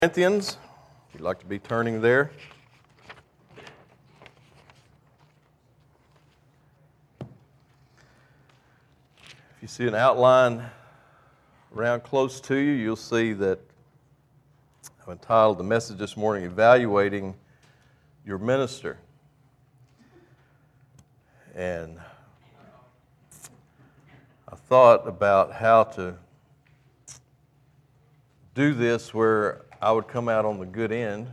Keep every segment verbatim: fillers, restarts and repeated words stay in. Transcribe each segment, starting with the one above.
Corinthians, if you'd like to be turning there. If you see an outline around close to you, you'll see that I've entitled the message this morning, Evaluating Your Minister. And I thought about how to do this where I would come out on the good end.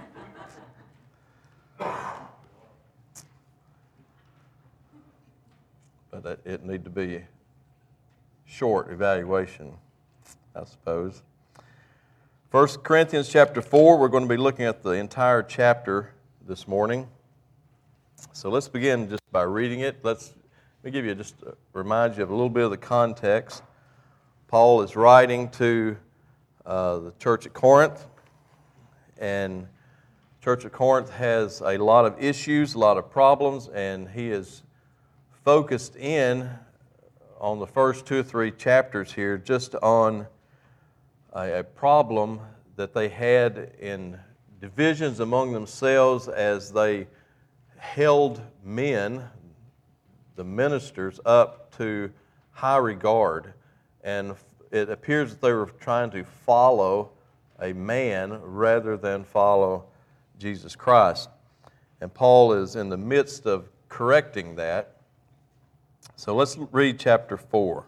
But it need to be short evaluation, I suppose. First Corinthians chapter four, we're going to be looking at the entire chapter this morning. So let's begin just by reading it. Let's let me give you just uh, remind you of a little bit of the context. Paul is writing to Uh, the church at Corinth, and the church at Corinth has a lot of issues, a lot of problems, and he is focused in on the first two or three chapters here just on a, a problem that they had in divisions among themselves as they held men, the ministers, up to high regard. And it appears that they were trying to follow a man rather than follow Jesus Christ. And Paul is in the midst of correcting that. So let's read chapter four.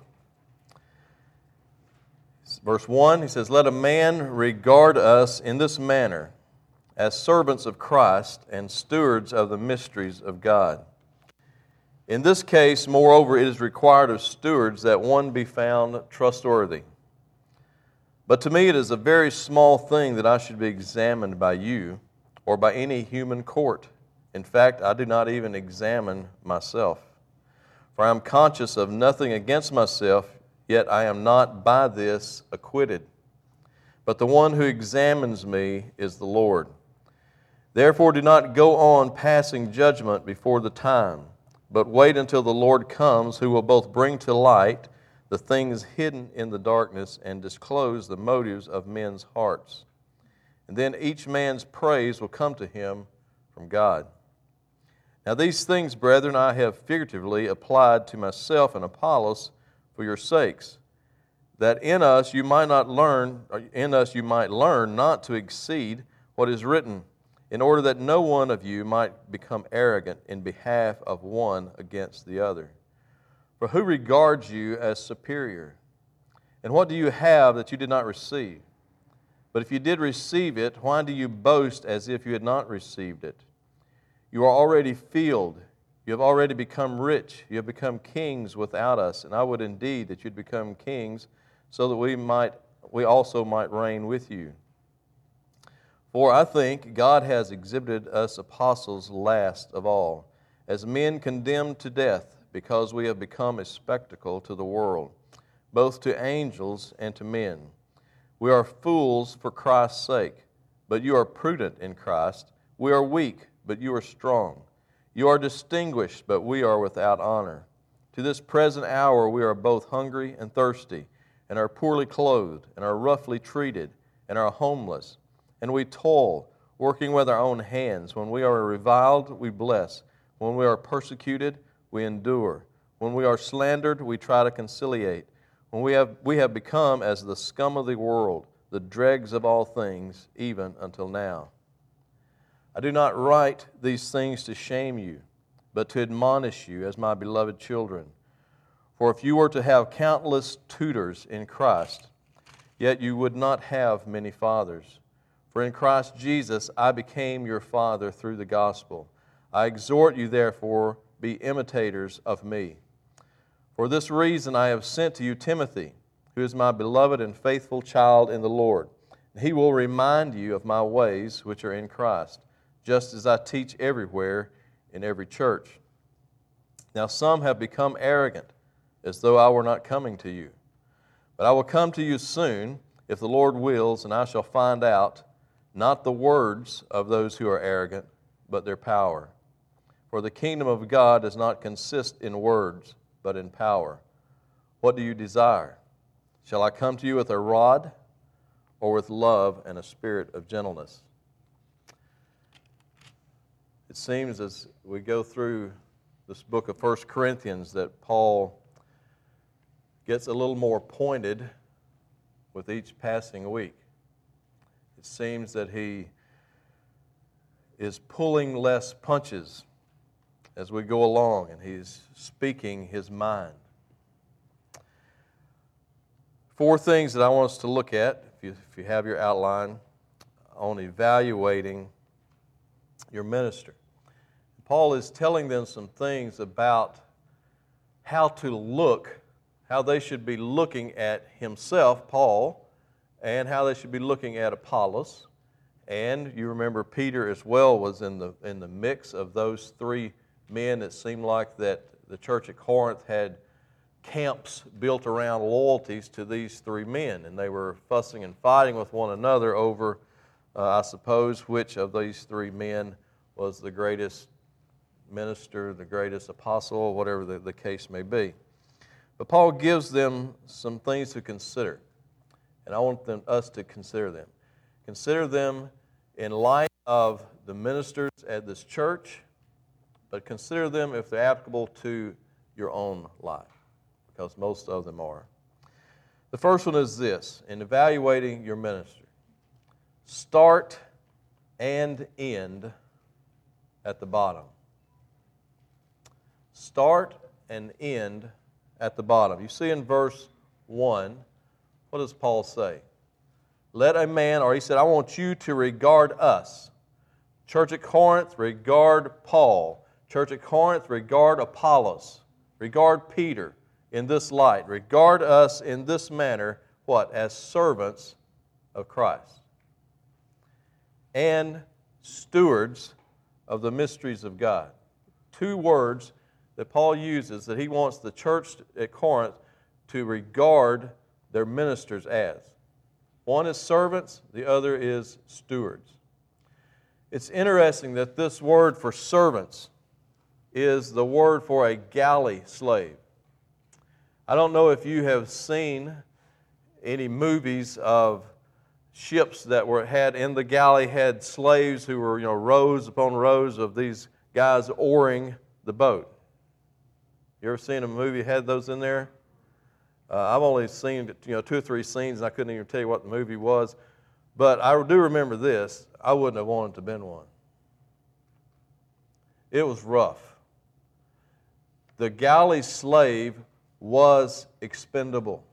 Verse one, he says, "Let a man regard us in this manner, as servants of Christ and stewards of the mysteries of God. In this case, moreover, it is required of stewards that one be found trustworthy. But to me it is a very small thing that I should be examined by you or by any human court. In fact, I do not even examine myself. For I am conscious of nothing against myself, yet I am not by this acquitted. But the one who examines me is the Lord. Therefore do not go on passing judgment before the time, but wait until the Lord comes, who will both bring to light the things hidden in the darkness and disclose the motives of men's hearts. And then each man's praise will come to him from God. Now these things, brethren, I have figuratively applied to myself and Apollos for your sakes, that in us you might not learn, in us you might learn not to exceed what is written, in order that no one of you might become arrogant in behalf of one against the other. For who regards you as superior? And what do you have that you did not receive? But if you did receive it, why do you boast as if you had not received it? You are already filled. You have already become rich. You have become kings without us. And I would indeed that you'd become kings, so that we might, we also might reign with you. For I think God has exhibited us apostles last of all, as men condemned to death, because we have become a spectacle to the world, both to angels and to men. We are fools for Christ's sake, but you are prudent in Christ. We are weak, but you are strong. You are distinguished, but we are without honor. To this present hour we are both hungry and thirsty, and are poorly clothed, and are roughly treated, and are homeless. And we toil, working with our own hands. When we are reviled, we bless. When we are persecuted, we endure. When we are slandered, we try to conciliate. When we have, we have become as the scum of the world, the dregs of all things, even until now. I do not write these things to shame you, but to admonish you as my beloved children. For if you were to have countless tutors in Christ, yet you would not have many fathers. For in Christ Jesus I became your father through the gospel. I exhort you, therefore, be imitators of me. For this reason I have sent to you Timothy, who is my beloved and faithful child in the Lord. He will remind you of my ways which are in Christ, just as I teach everywhere in every church. Now some have become arrogant, as though I were not coming to you. But I will come to you soon, if the Lord wills, and I shall find out not the words of those who are arrogant, but their power. For the kingdom of God does not consist in words, but in power. What do you desire? Shall I come to you with a rod or with love and a spirit of gentleness. It seems as we go through this book of First Corinthians that Paul gets a little more pointed with each passing week. It seems that he is pulling less punches as we go along, and he's speaking his mind. Four things that I want us to look at, if you, if you have your outline, on evaluating your minister. Paul is telling them some things about how to look, how they should be looking at himself, Paul, and how they should be looking at Apollos. And you remember Peter as well was in the in the mix of those three men. It seemed like that the church at Corinth had camps built around loyalties to these three men, and they were fussing and fighting with one another over, uh, I suppose, which of these three men was the greatest minister, the greatest apostle, whatever the, the case may be. But Paul gives them some things to consider, and I want them, us to consider them. Consider them in light of the ministers at this church, but consider them if they're applicable to your own life, because most of them are. The first one is this: in evaluating your minister, start and end at the bottom. Start and end at the bottom. You see in verse one, what does Paul say? Let a man, or he said, I want you to regard us. Church at Corinth, regard Paul. Church at Corinth, regard Apollos. Regard Peter in this light. Regard us in this manner, what? As servants of Christ. And stewards of the mysteries of God. Two words that Paul uses that he wants the church at Corinth to regard their ministers as. One is servants, the other is stewards. It's interesting that this word for servants is the word for a galley slave. I don't know if you have seen any movies of ships that were had in the galley had slaves who were, you know, rows upon rows of these guys oaring the boat. You ever seen a movie that had those in there? Uh, I've only seen, you know, two or three scenes, and I couldn't even tell you what the movie was. But I do remember this: I wouldn't have wanted to have been one. It was rough. The galley slave was expendable.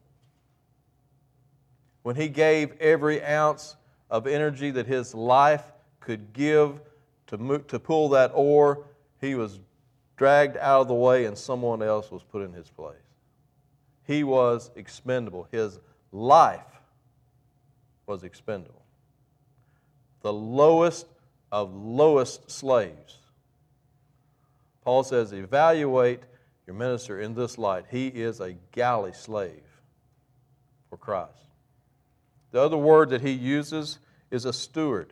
When he gave every ounce of energy that his life could give to move, to pull that oar, he was dragged out of the way and someone else was put in his place. He was expendable. His life was expendable. The lowest of lowest slaves. Paul says, evaluate your minister in this light. He is a galley slave for Christ. The other word that he uses is a steward.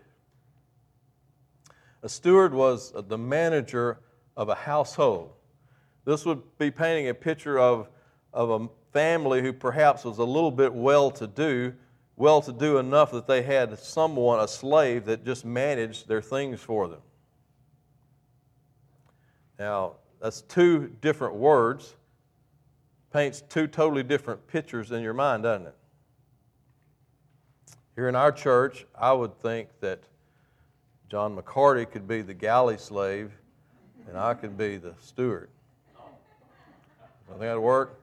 A steward was the manager of a household. This would be painting a picture of, of a family who perhaps was a little bit well-to-do, well-to-do enough that they had someone, a slave, that just managed their things for them. Now, that's two different words. Paints two totally different pictures in your mind, doesn't it? Here in our church, I would think that John McCarty could be the galley slave and I could be the steward. You think that'd work?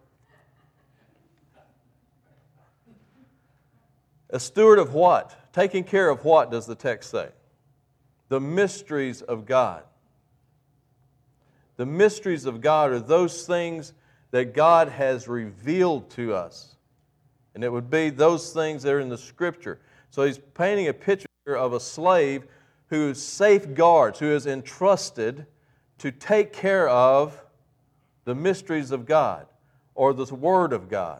A steward of what? Taking care of what, does the text say? The mysteries of God. The mysteries of God are those things that God has revealed to us. And it would be those things that are in the Scripture. So he's painting a picture of a slave who safeguards, who is entrusted to take care of the mysteries of God or the Word of God.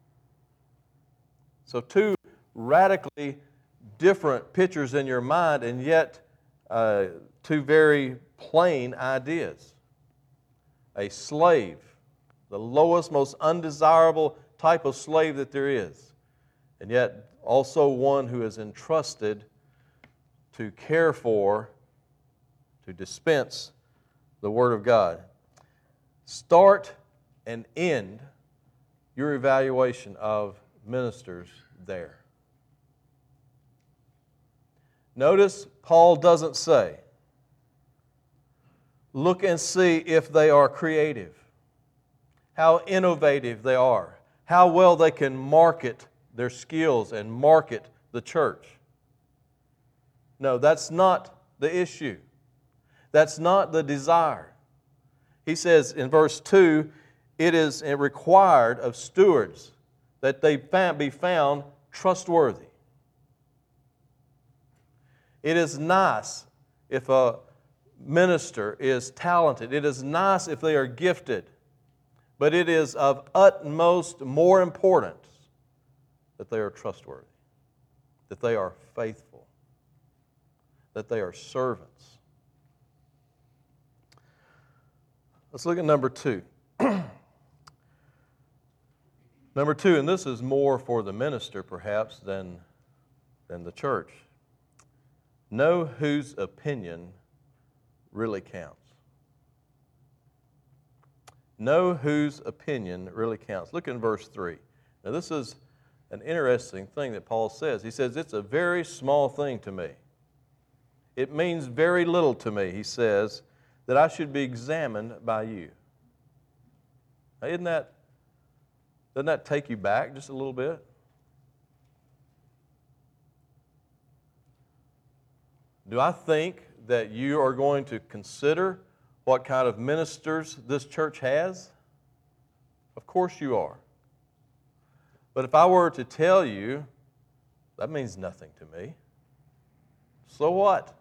So two radically different pictures in your mind, and yet uh, two very plain ideas. A slave, the lowest, most undesirable type of slave that there is. And yet also one who is entrusted to care for, to dispense the Word of God. Start and end your evaluation of ministers there. Notice Paul doesn't say, look and see if they are creative, how innovative they are, how well they can market their skills and market the church. No, that's not the issue. That's not the desire. He says in verse two, it is required of stewards that they be found trustworthy. It is nice if a minister is talented. It is nice if they are gifted. But it is of utmost more importance that they are trustworthy, that they are faithful, that they are servants. Let's look at number two. Number two, and this is more for the minister perhaps than, than the church. Know whose opinion really counts. Know whose opinion really counts. Look in verse three. Now this is an interesting thing that Paul says. He says, it's a very small thing to me. It means very little to me, he says, that I should be examined by you. Now, isn't that, doesn't that take you back just a little bit? Do I think that you are going to consider what kind of ministers this church has? Of course you are. But if I were to tell you, that means nothing to me. So what?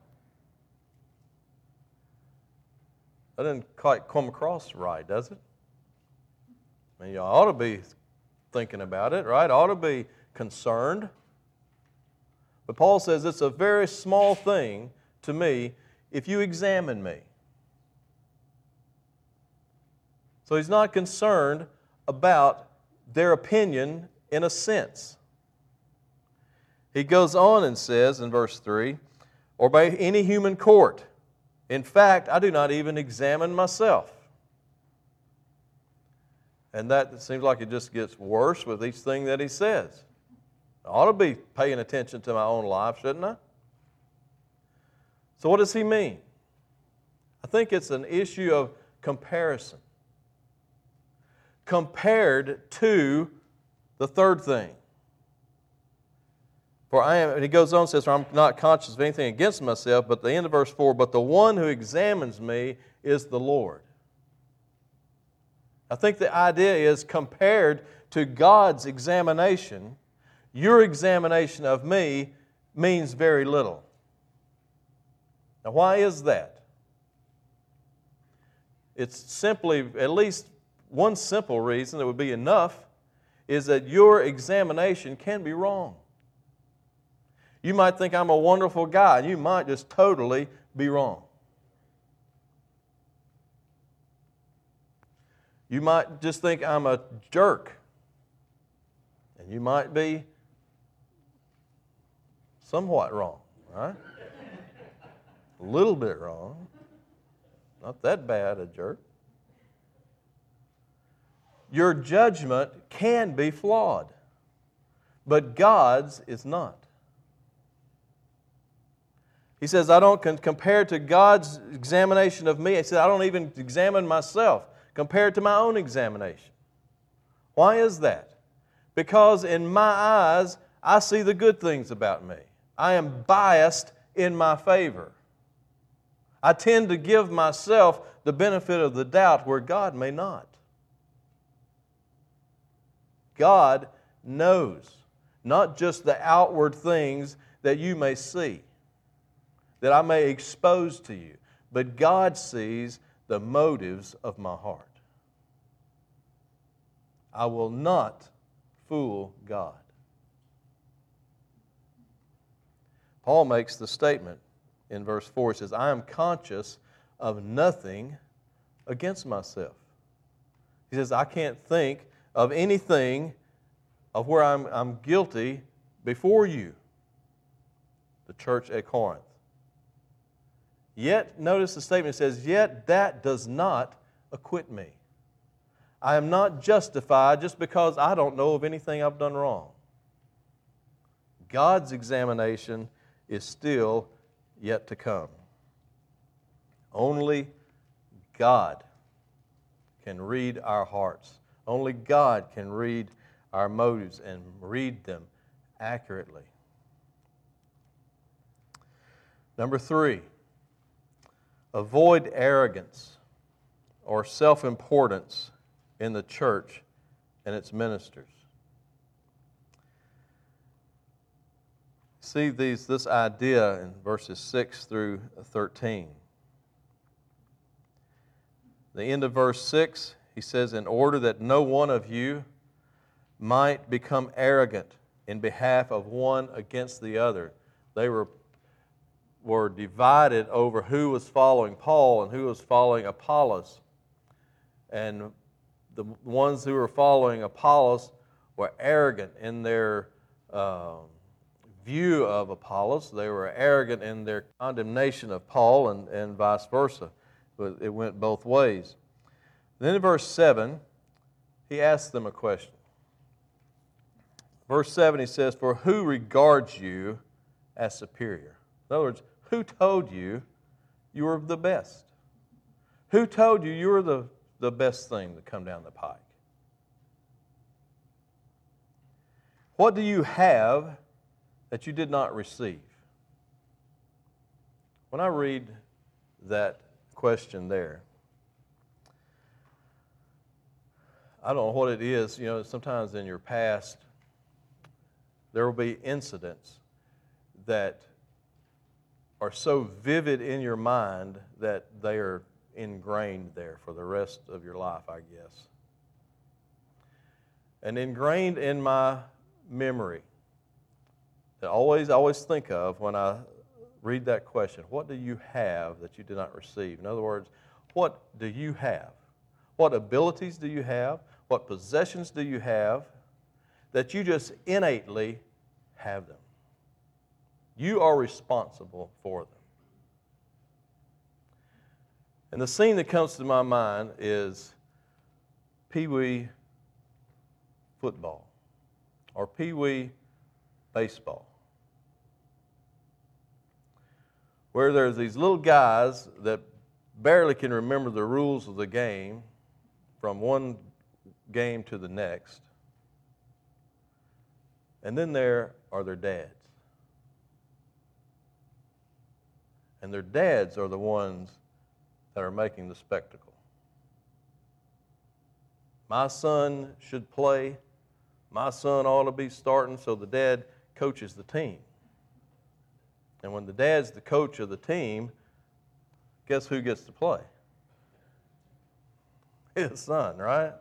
That didn't quite come across right, does it? I mean, you ought to be thinking about it, right? Ought to be concerned. But Paul says it's a very small thing to me if you examine me. So he's not concerned about their opinion in a sense. He goes on and says in verse three, or by any human court. In fact, I do not even examine myself. And that seems like it just gets worse with each thing that he says. I ought to be paying attention to my own life, shouldn't I? So what does he mean? I think it's an issue of comparison. Compared to the third thing. For I am, and he goes on and says, for I'm not conscious of anything against myself, but the end of verse four, but the one who examines me is the Lord. I think the idea is compared to God's examination, your examination of me means very little. Now, why is that? It's simply, at least one simple reason that would be enough, is that your examination can be wrong. You might think I'm a wonderful guy, and you might just totally be wrong. You might just think I'm a jerk, and you might be somewhat wrong, right? A little bit wrong. Not that bad a jerk. Your judgment can be flawed, but God's is not. He says, I don't compare to God's examination of me. He said, I don't even examine myself compared to my own examination. Why is that? Because in my eyes, I see the good things about me. I am biased in my favor. I tend to give myself the benefit of the doubt where God may not. God knows not just the outward things that you may see, that I may expose to you, but God sees the motives of my heart. I will not fool God. Paul makes the statement in verse four. He says, I am conscious of nothing against myself. He says, I can't think of anything of where I'm, I'm guilty before you, the church at Corinth. Yet, notice the statement says, yet that does not acquit me. I am not justified just because I don't know of anything I've done wrong. God's examination is still yet to come. Only God can read our hearts. Only God can read our motives and read them accurately. Number three, avoid arrogance or self-importance in the church and its ministers. See these, this idea in verses six through thirteen. The end of verse six, he says, in order that no one of you might become arrogant in behalf of one against the other. They were, were divided over who was following Paul and who was following Apollos. And the ones who were following Apollos were arrogant in their uh, view of Apollos. They were arrogant in their condemnation of Paul, and, and vice versa. But it went both ways. Then in verse seven, he asks them a question. Verse seven, he says, for who regards you as superior? In other words, who told you you were the best? Who told you you were the, the best thing to come down the pike? What do you have that you did not receive? When I read that question there, I don't know what it is. You know, sometimes in your past, there will be incidents that are so vivid in your mind that they are ingrained there for the rest of your life, I guess. And ingrained in my memory that I always, always think of when I read that question, what do you have that you did not receive? In other words, what do you have? What abilities do you have? What possessions do you have that you just innately have them? You are responsible for them. And the scene that comes to my mind is Pee-wee football or Pee-wee baseball, where there's these little guys that barely can remember the rules of the game from one game to the next. And then there are their dads. And their dads are the ones that are making the spectacle. My son should play. My son ought to be starting, so the dad coaches the team. And when the dad's the coach of the team, guess who gets to play? His son, right?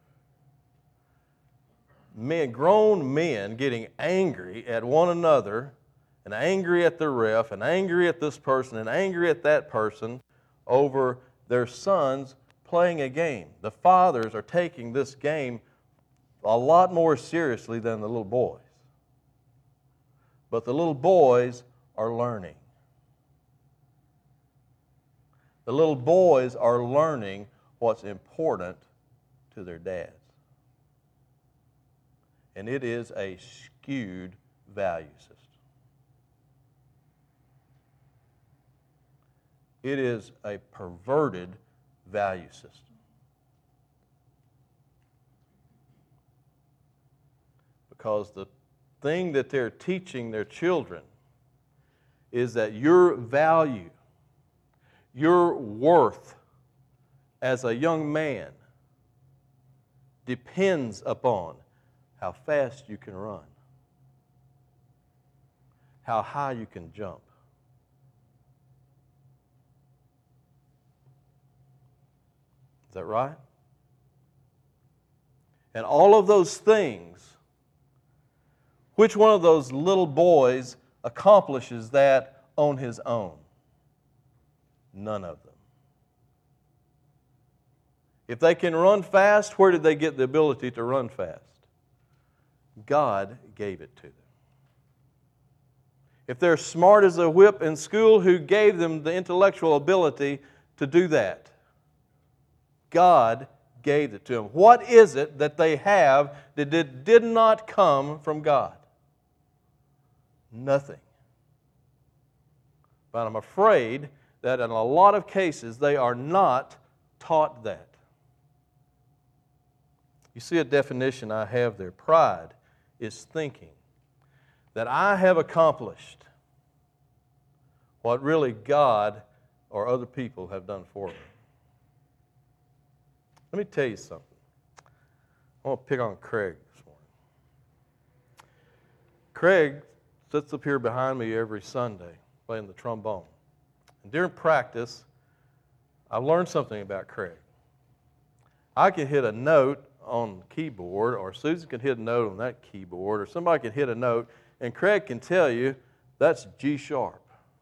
Men, grown men getting angry at one another, and angry at the ref, and angry at this person, and angry at that person over their sons playing a game. The fathers are taking this game a lot more seriously than the little boys. But the little boys are learning. The little boys are learning what's important to their dads. And it is a skewed value system. It is a perverted value system. Because the thing that they're teaching their children is that your value, your worth as a young man depends upon how fast you can run, how high you can jump. Is that right? And all of those things, which one of those little boys accomplishes that on his own? None of them. If they can run fast, where did they get the ability to run fast? God gave it to them. if they're smart as a whip in school, who gave them the intellectual ability to do that? God gave it to them. What is it that they have that did, did not come from God? Nothing. But I'm afraid that in a lot of cases they are not taught that. You see a definition I have there. Pride is thinking that I have accomplished what really God or other people have done for me. Let me tell you something. I want to pick on Craig this morning. Craig sits up here behind me every Sunday playing the trombone. And during practice, I've learned something about Craig. I can hit a note on the keyboard, or Susan can hit a note on that keyboard, or somebody can hit a note, and Craig can tell you that's G sharp.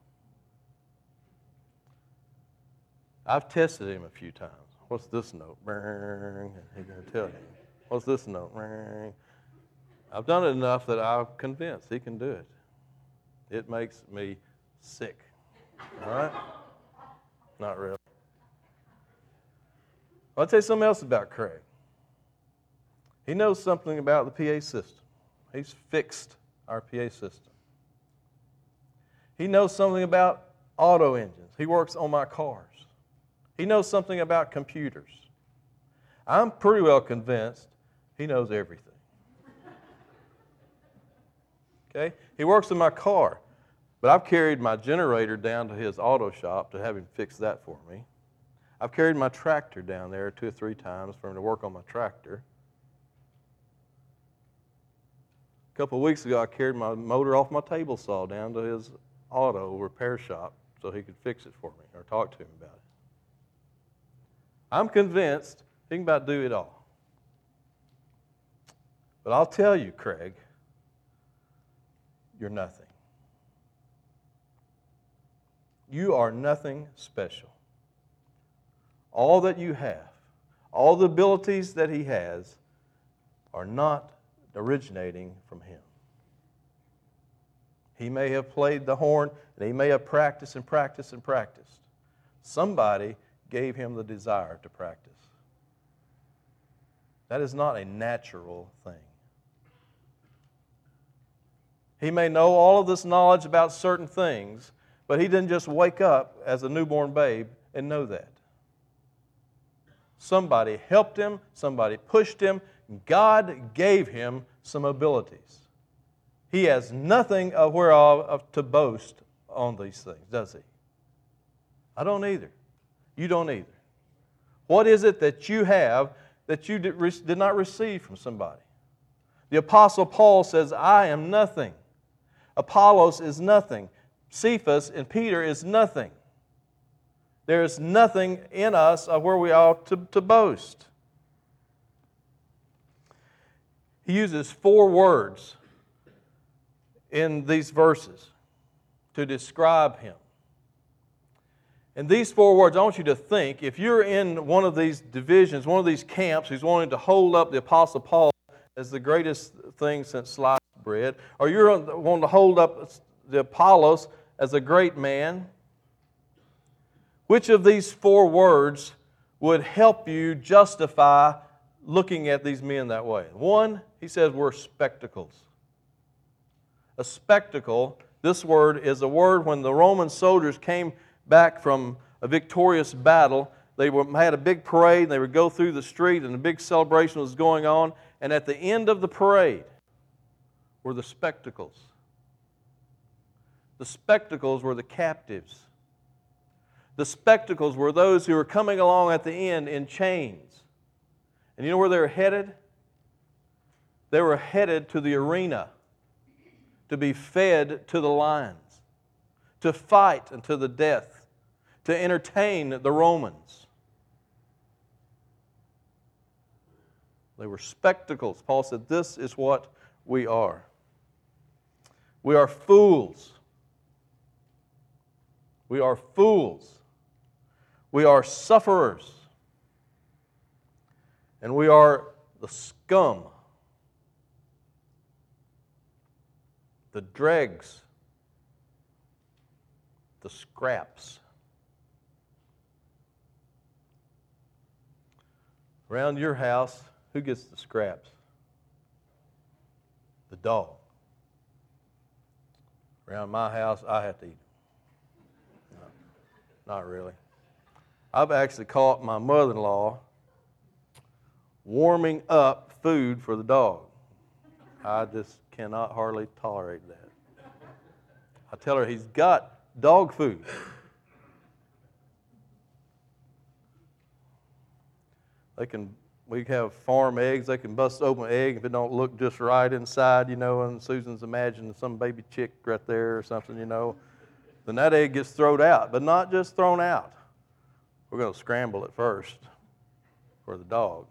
I've tested him a few times. What's this note? And he's going to tell you. What's this note? I've done it enough that I'm convinced he can do it. It makes me sick. All right? Not really. I'll tell you something else about Craig. He knows something about the P A system. He's fixed our P A system. He knows something about auto engines. He works on my cars. He knows something about computers. I'm pretty well convinced he knows everything. Okay? He works in my car, but I've carried my generator down to his auto shop to have him fix that for me. I've carried my tractor down there two or three times for him to work on my tractor. A couple of weeks ago, I carried my motor off my table saw down to his auto repair shop so he could fix it for me or talk to him about it. I'm convinced he can about do it all. But I'll tell you, Craig, you're nothing. You are nothing special. All that you have, all the abilities that he has, are not originating from him. He may have played the horn, and he may have practiced and practiced and practiced. Somebody gave him the desire to practice. That is not a natural thing. He may know all of this knowledge about certain things, but he didn't just wake up as a newborn babe and know that. Somebody helped him, somebody pushed him, God gave him some abilities. He has nothing of whereof to boast on these things, does he? I don't either. You don't either. What is it that you have that you did not receive from somebody? The Apostle Paul says, I am nothing. Apollos is nothing. Cephas and Peter is nothing. There is nothing in us of where we ought to, to boast. He uses four words in these verses to describe him. And these four words, I want you to think, if you're in one of these divisions, one of these camps who's wanting to hold up the Apostle Paul as the greatest thing since sliced bread, or you're wanting to hold up the Apollos as a great man, which of these four words would help you justify looking at these men that way? One, he says we're spectacles. A spectacle, this word is a word when the Roman soldiers came back from a victorious battle. They were, had a big parade, and they would go through the street, and a big celebration was going on. And at the end of the parade were the spectacles. The spectacles were the captives. The spectacles were those who were coming along at the end in chains. And you know where they were headed? They were headed to the arena to be fed to the lions, to fight unto the death, to entertain the Romans. They were spectacles. Paul said, this is what we are. We are fools. We are fools. We are sufferers. And we are the scum, the dregs the scraps? Around your house, who gets the scraps? The dog. Around my house, I have to eat them. No, not really. I've actually caught my mother-in-law warming up food for the dog. I just cannot hardly tolerate that. I tell her he's got dog food. They can, we have farm eggs. They can bust open an egg if it don't look just right inside, you know, and Susan's imagining some baby chick right there or something, you know. Then that egg gets thrown out, but not just thrown out. We're going to scramble it first for the dog.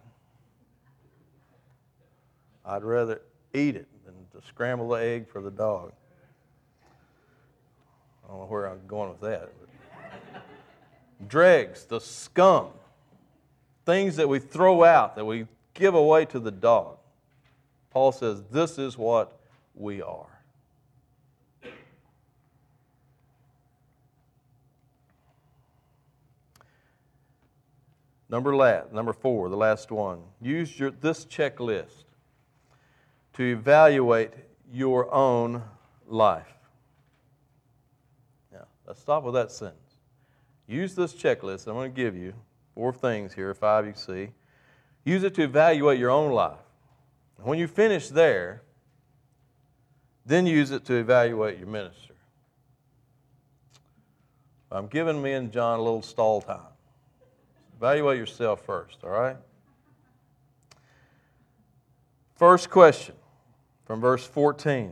I'd rather eat it than to scramble the egg for the dog. I don't know where I'm going with that. Dregs, the scum, things that we throw out, that we give away to the dog. Paul says this is what we are. Number last, number four, the last one. Use your, this checklist to evaluate your own life. Now, let's stop with that sentence. Use this checklist. I'm going to give you four things here, five you see. Use it to evaluate your own life. When you finish there, then use it to evaluate your minister. I'm giving me and John a little stall time. Evaluate yourself first, all right? First question from verse fourteen.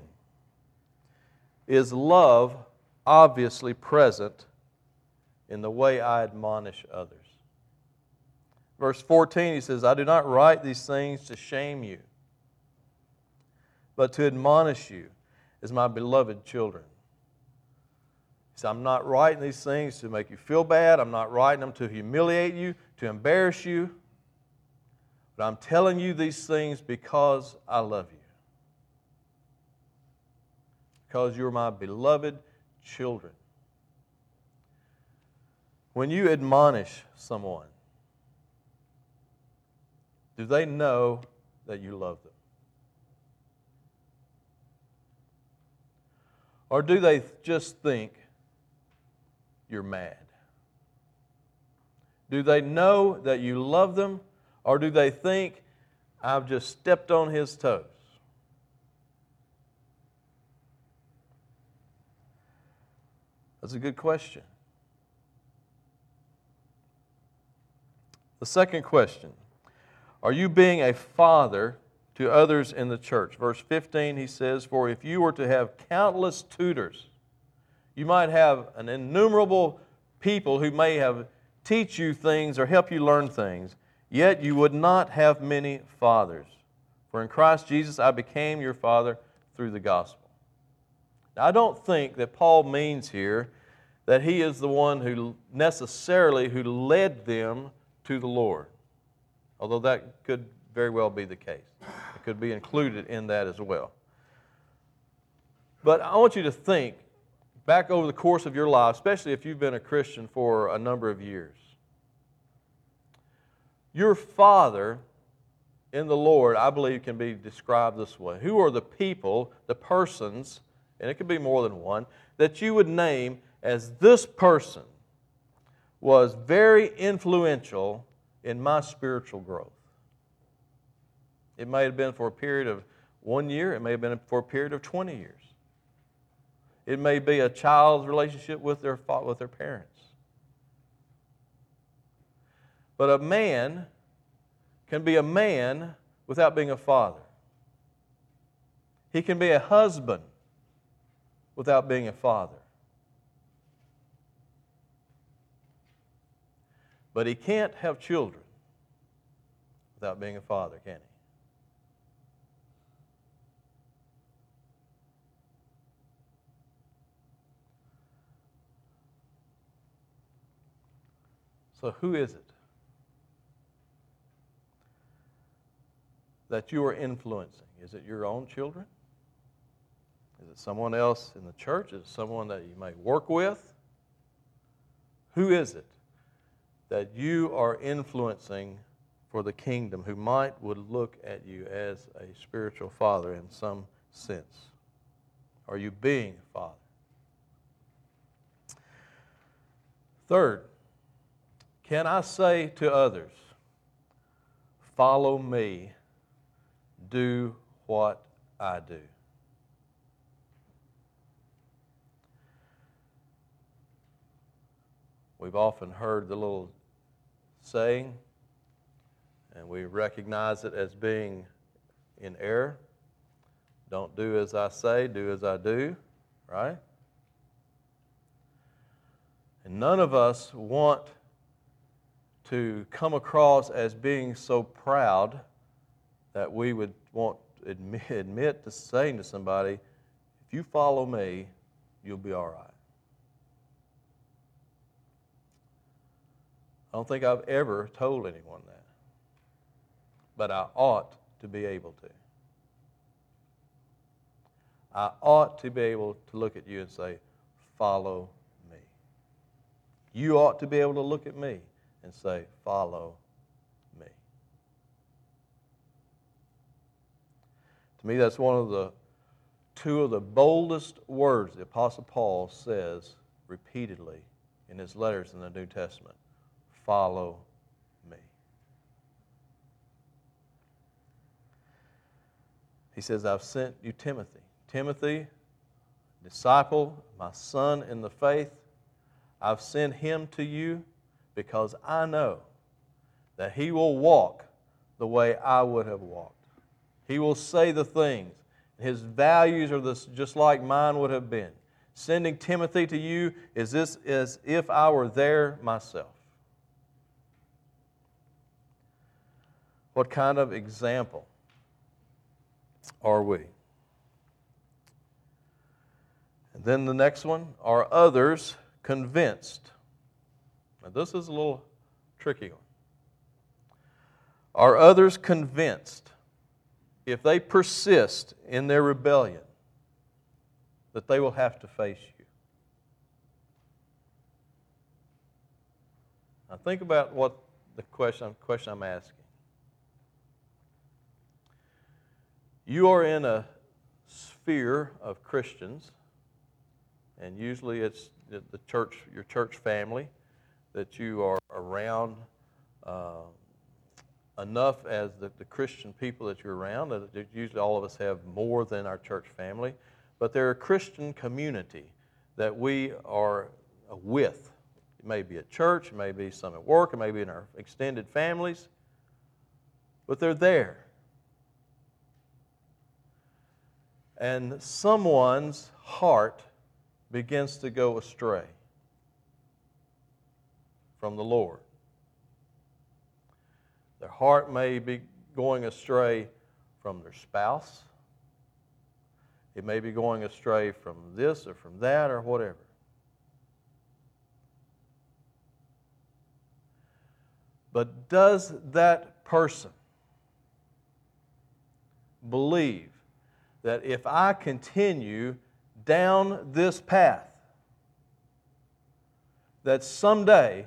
Is love obviously present in the way I admonish others? Verse fourteen, he says, I do not write these things to shame you, but to admonish you as my beloved children. He said, I'm not writing these things to make you feel bad. I'm not writing them to humiliate you, to embarrass you. But I'm telling you these things because I love you. Because you're my beloved children. When you admonish someone, do they know that you love them? Or do they just think you're mad? Do they know that you love them, or do they think I've just stepped on his toes? That's a good question. The second question, are you being a father to others in the church? Verse fifteen, he says, for if you were to have countless tutors, you might have an innumerable people who may have teach you things or help you learn things, yet you would not have many fathers. For in Christ Jesus I became your father through the gospel. Now, I don't think that Paul means here that he is the one who necessarily who led them to the Lord, although that could very well be the case. It could be included in that as well. But I want you to think back over the course of your life, especially if you've been a Christian for a number of years. Your father in the Lord, I believe, can be described this way. Who are the people, the persons, and it could be more than one, that you would name as this person was very influential in my spiritual growth? It may have been for a period of one year. It may have been for a period of twenty years. It may be a child's relationship with their, with their parents. But a man can be a man without being a father. He can be a husband without being a father. But he can't have children without being a father, can he? So who is it that you are influencing? Is it your own children? Is it someone else in the church? Is it someone that you may work with? Who is it that you are influencing for the kingdom who might would look at you as a spiritual father in some sense? Are you being a father? Third, can I say to others, follow me, do what I do? We've often heard the little saying, and we recognize it as being in error. Don't do as I say, do as I do, right? And none of us want to come across as being so proud that we would want to admit, admit to saying to somebody, if you follow me, you'll be all right. I don't think I've ever told anyone that, but I ought to be able to. I ought to be able to look at you and say, follow me. You ought to be able to look at me and say, follow me. To me, that's one of the two of the boldest words the Apostle Paul says repeatedly in his letters in the New Testament. Follow me. He says, I've sent you Timothy. Timothy, disciple, my son in the faith, I've sent him to you because I know that he will walk the way I would have walked. He will say the things. His values are this, just like mine would have been. Sending Timothy to you is this as if I were there myself. What kind of example are we? And then the next one, are others convinced? Now this is a little tricky one. Are others convinced, if they persist in their rebellion, that they will have to face you? Now think about what the question, question I'm asking. You are in a sphere of Christians, and usually it's the church, your church family, that you are around uh, enough as the, the Christian people that you're around. That usually all of us have more than our church family, but they're a Christian community that we are with. It may be at church, it may be some at work, it may be in our extended families, but they're there. And someone's heart begins to go astray from the Lord. Their heart may be going astray from their spouse. It may be going astray from this or from that or whatever. But does that person believe that if I continue down this path, that someday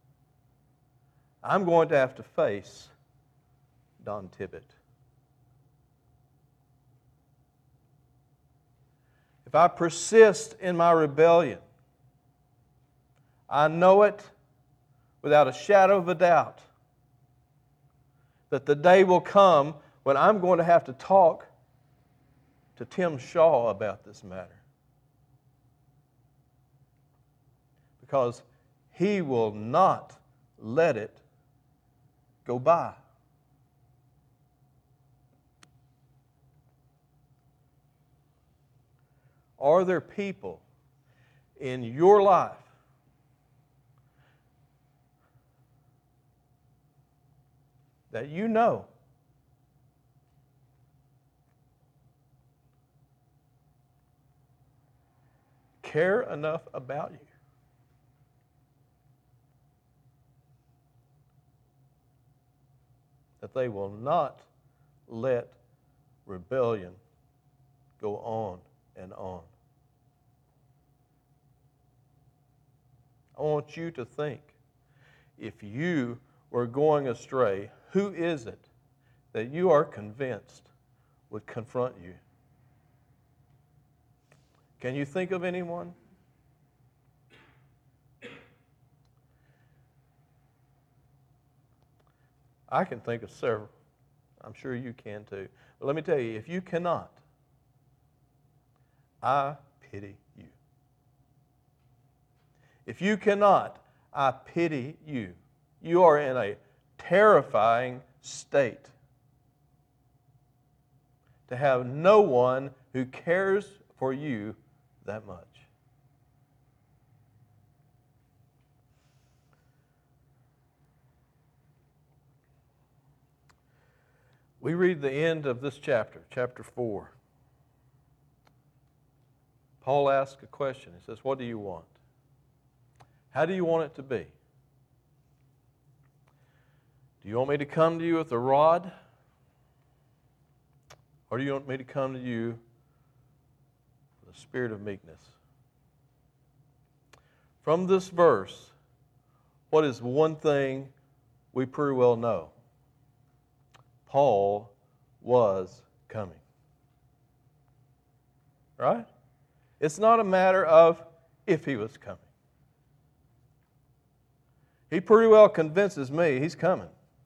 I'm going to have to face Don Tibbet? If I persist in my rebellion, I know it without a shadow of a doubt that the day will come when I'm going to have to talk to Tim Shaw about this matter. Because he will not let it go by. Are there people in your life that you know care enough about you that they will not let rebellion go on and on? I I want you to think, if you were going astray, who is it that you are convinced would confront you? Can you think of anyone? I can think of several. I'm sure you can too. But let me tell you, if you cannot, I pity you. If you cannot, I pity you. You are in a terrifying state to have no one who cares for you that much. We read the end of this chapter, chapter four. Paul asks a question. He says, what do you want? How do you want it to be? Do you want me to come to you with a rod? Or do you want me to come to you with a spirit of meekness? From this verse, what is one thing we pretty well know? Paul was coming. Right? It's not a matter of if he was coming. He pretty well convinces me he's coming.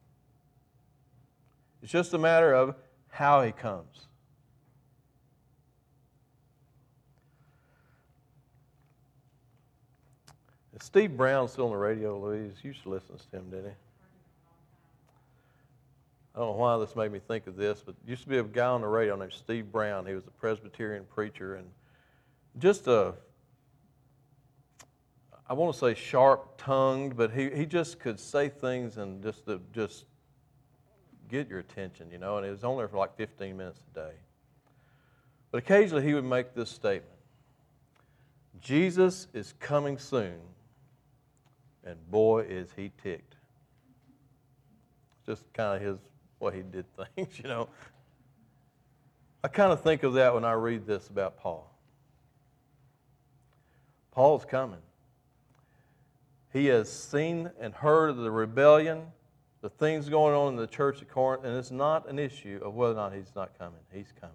It's just a matter of how he comes. Is Steve Brown still on the radio, Louise? You used to listen to him, didn't he? I don't know why this made me think of this, but there used to be a guy on the radio named Steve Brown. He was a Presbyterian preacher and just a, I want to say sharp-tongued, but he, he just could say things and just to just get your attention, you know, and it was only for like fifteen minutes a day. But occasionally he would make this statement: Jesus is coming soon, and boy is he ticked. Just kind of his way he did things, you know. I kind of think of that when I read this about Paul. Paul's coming. He has seen and heard of the rebellion, the things going on in the church of Corinth, and it's not an issue of whether or not he's not coming. He's coming.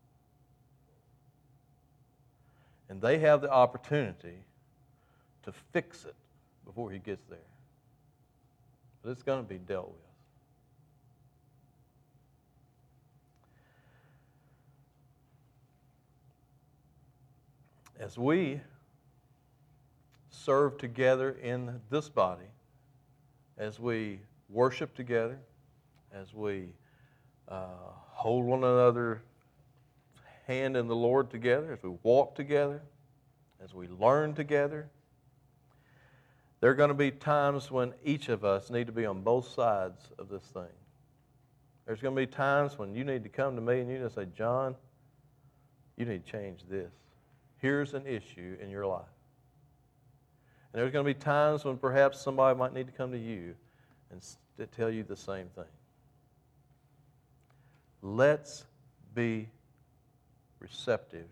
And they have the opportunity to fix it before he gets there. But it's going to be dealt with. As we serve together in this body, as we worship together, as we uh, hold one another hand in the Lord together, as we walk together, as we learn together, there are going to be times when each of us need to be on both sides of this thing. There's going to be times when you need to come to me and you need to say, John, you need to change this. Here's an issue in your life. And there's going to be times when perhaps somebody might need to come to you and to tell you the same thing. Let's be receptive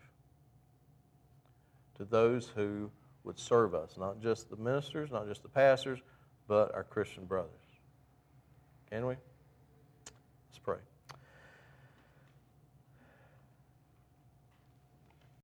to those who would serve us, not just the ministers, not just the pastors, but our Christian brothers. Can we?